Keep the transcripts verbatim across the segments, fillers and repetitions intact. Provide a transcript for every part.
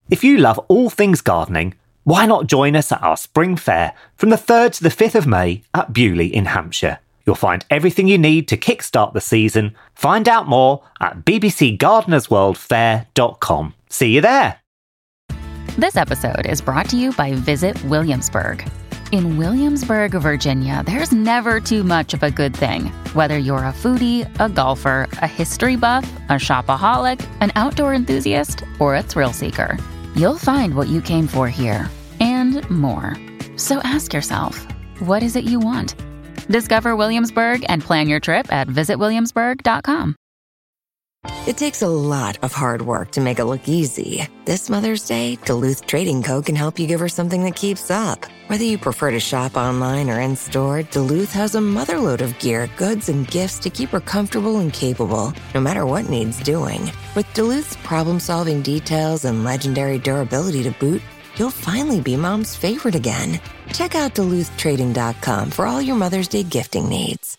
If you love all things gardening, why not join us at our spring fair from the third to the fifth of May at Bewley in Hampshire? You'll find everything you need to kickstart the season. Find out more at b b c gardeners world fair dot com. See you there! This episode is brought to you by Visit Williamsburg. In Williamsburg, Virginia, there's never too much of a good thing. Whether you're a foodie, a golfer, a history buff, a shopaholic, an outdoor enthusiast, or a thrill seeker, you'll find what you came for here and more. So ask yourself, what is it you want? Discover Williamsburg and plan your trip at visit williamsburg dot com. It takes a lot of hard work to make it look easy. This Mother's Day, Duluth Trading Co. can help you give her something that keeps up. Whether you prefer to shop online or in-store, Duluth has a motherload of gear, goods, and gifts to keep her comfortable and capable, no matter what needs doing. With Duluth's problem-solving details and legendary durability to boot, you'll finally be mom's favorite again. Check out duluth trading dot com for all your Mother's Day gifting needs.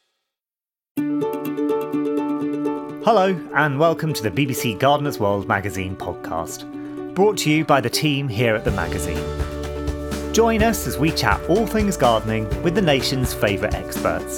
Hello and welcome to the B B C Gardeners World magazine podcast, brought to you by the team here at the magazine. Join us as we chat all things gardening with the nation's favourite experts.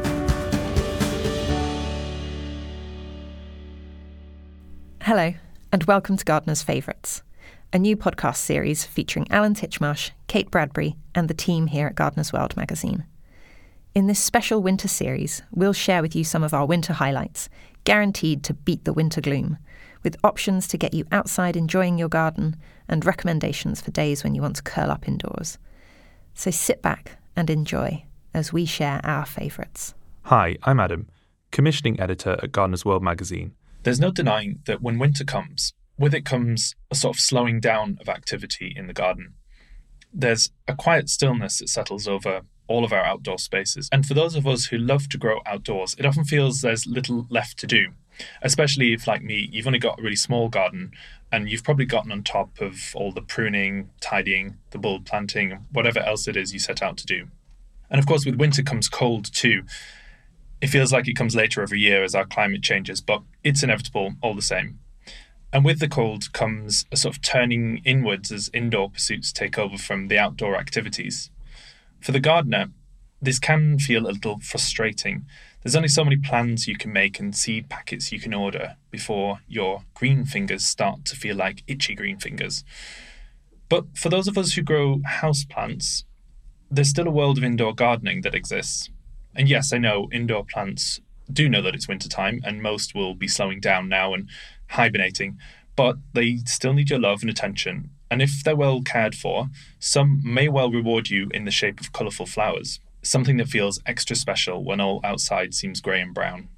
Hello and welcome to Gardeners' Favourites, a new podcast series featuring Alan Titchmarsh, Kate Bradbury and the team here at Gardeners World magazine. In this special winter series, we'll share with you some of our winter highlights, guaranteed to beat the winter gloom, with options to get you outside enjoying your garden and recommendations for days when you want to curl up indoors. So sit back and enjoy as we share our favourites. Hi, I'm Adam, commissioning editor at Gardeners World magazine. There's no denying that when winter comes, with it comes a sort of slowing down of activity in the garden. There's a quiet stillness that settles over all of our outdoor spaces. And for those of us who love to grow outdoors, it often feels there's little left to do, especially if, like me, you've only got a really small garden and you've probably gotten on top of all the pruning, tidying, the bulb planting, whatever else it is you set out to do. And of course, with winter comes cold too. It feels like it comes later every year as our climate changes, but it's inevitable all the same. And with the cold comes a sort of turning inwards as indoor pursuits take over from the outdoor activities. For the gardener, this can feel a little frustrating. There's only so many plans you can make and seed packets you can order before your green fingers start to feel like itchy green fingers. But for those of us who grow houseplants, there's still a world of indoor gardening that exists. And yes, I know indoor plants do know that it's wintertime and most will be slowing down now and hibernating, but they still need your love and attention. And if they're well cared for, some may well reward you in the shape of colourful flowers, something that feels extra special when all outside seems grey and brown.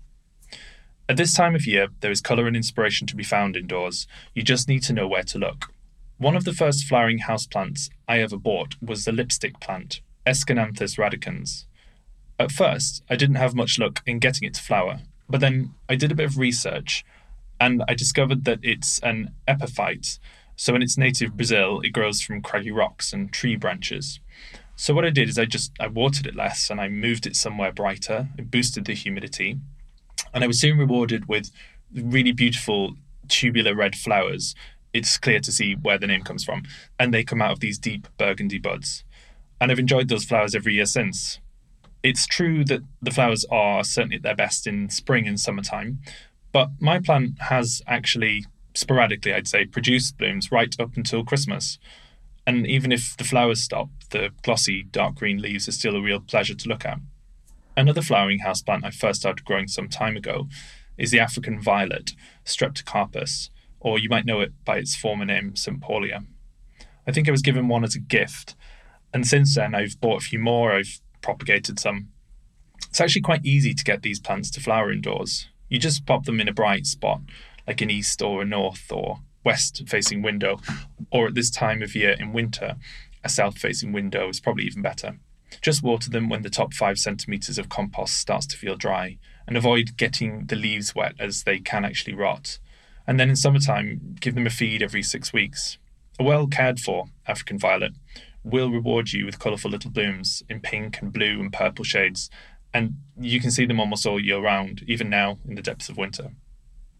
At this time of year, there is colour and inspiration to be found indoors. You just need to know where to look. One of the first flowering houseplants I ever bought was the lipstick plant, Escananthus radicans. At first, I didn't have much luck in getting it to flower, but then I did a bit of research and I discovered that it's an epiphyte. So in its native Brazil, it grows from craggy rocks and tree branches. So what I did is I just, I watered it less and I moved it somewhere brighter. It boosted the humidity. And I was soon rewarded with really beautiful tubular red flowers. It's clear to see where the name comes from. And they come out of these deep burgundy buds. And I've enjoyed those flowers every year since. It's true that the flowers are certainly at their best in spring and summertime. But my plant has actually sporadically, I'd say, produced blooms right up until Christmas. And even if the flowers stop, the glossy dark green leaves are still a real pleasure to look at. Another flowering houseplant I first started growing some time ago is the African violet, Streptocarpus, or you might know it by its former name, Saint Paulia. I think I was given one as a gift, and since then I've bought a few more, I've propagated some. It's actually quite easy to get these plants to flower indoors. You just pop them in a bright spot, like an east or a north or west-facing window, or at this time of year in winter, a south-facing window is probably even better. Just water them when the top five centimetres of compost starts to feel dry, and avoid getting the leaves wet as they can actually rot. And then in summertime, give them a feed every six weeks. A well-cared-for African violet will reward you with colourful little blooms in pink and blue and purple shades, and you can see them almost all year round, even now in the depths of winter.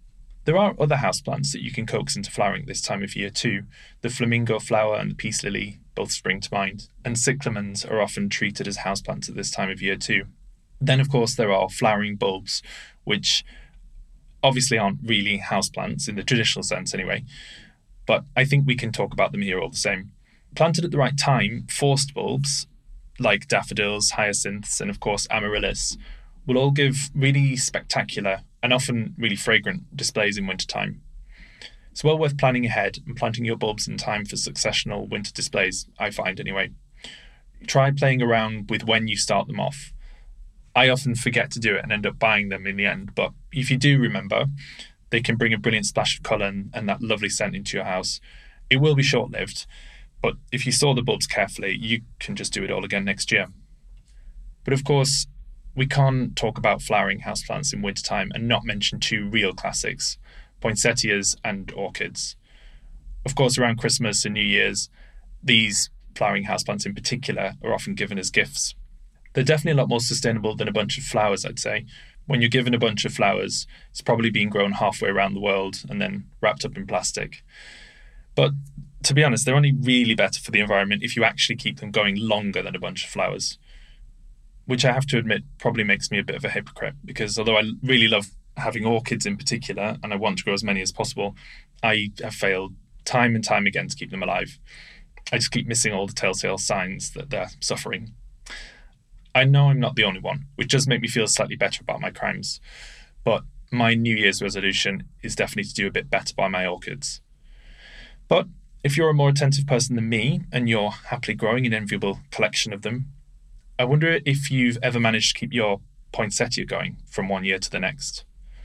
There are other houseplants that you can coax into flowering this time of year too. The flamingo flower and the peace lily both spring to mind, and cyclamens are often treated as houseplants at this time of year too. Then, of course, there are flowering bulbs, which obviously aren't really houseplants in the traditional sense anyway, but I think we can talk about them here all the same. Planted at the right time, forced bulbs, like daffodils, hyacinths, and of course amaryllis, will all give really spectacular and often really fragrant displays in wintertime. It's well worth planning ahead and planting your bulbs in time for successional winter displays, I find anyway. Try playing around with when you start them off. I often forget to do it and end up buying them in the end, but if you do remember, they can bring a brilliant splash of colour and, and that lovely scent into your house. It will be short-lived, but if you store the bulbs carefully, you can just do it all again next year. But of course, we can't talk about flowering houseplants in wintertime and not mention two real classics, poinsettias and orchids. Of course, around Christmas and New Year's, these flowering houseplants in particular are often given as gifts. They're definitely a lot more sustainable than a bunch of flowers, I'd say. When you're given a bunch of flowers, it's probably being grown halfway around the world and then wrapped up in plastic. But to be honest, they're only really better for the environment if you actually keep them going longer than a bunch of flowers, which I have to admit probably makes me a bit of a hypocrite, because although I really love having orchids in particular, and I want to grow as many as possible, I have failed time and time again to keep them alive. I just keep missing all the telltale signs that they're suffering. I know I'm not the only one, which does make me feel slightly better about my crimes, but my New Year's resolution is definitely to do a bit better by my orchids. But if you're a more attentive person than me, and you're happily growing an enviable collection of them, I wonder if you've ever managed to keep your poinsettia going from one year to the next.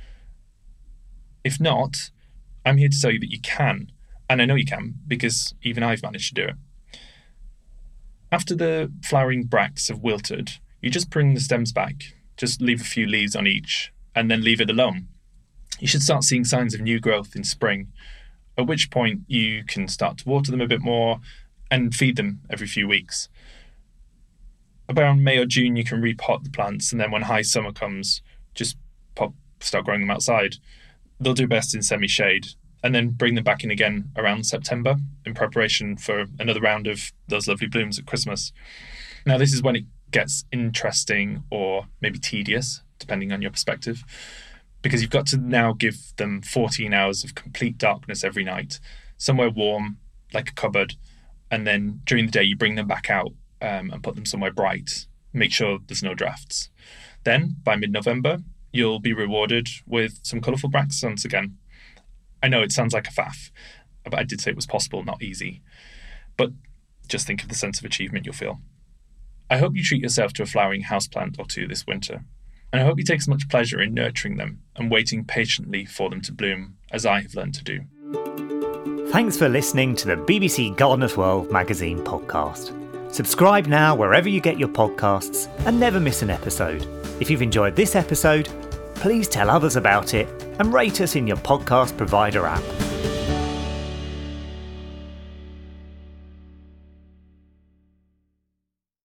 If not, I'm here to tell you that you can, and I know you can, because even I've managed to do it. After the flowering bracts have wilted, you just bring the stems back, just leave a few leaves on each, and then leave it alone. You should start seeing signs of new growth in spring, at which point you can start to water them a bit more and feed them every few weeks. Around May or June, you can repot the plants, and then when high summer comes, just pop, start growing them outside. They'll do best in semi-shade, and then bring them back in again around September in preparation for another round of those lovely blooms at Christmas. Now, this is when it gets interesting or maybe tedious, depending on your perspective, because you've got to now give them fourteen hours of complete darkness every night, somewhere warm, like a cupboard, and then during the day you bring them back out um, and put them somewhere bright. Make sure there's no drafts. Then, by mid-November, you'll be rewarded with some colourful bracts once again. I know it sounds like a faff, but I did say it was possible, not easy. But just think of the sense of achievement you'll feel. I hope you treat yourself to a flowering houseplant or two this winter, and I hope you take as much pleasure in nurturing them and waiting patiently for them to bloom, as I have learned to do. Thanks for listening to the B B C Gardener's World magazine podcast. Subscribe now wherever you get your podcasts and never miss an episode. If you've enjoyed this episode, please tell others about it and rate us in your podcast provider app.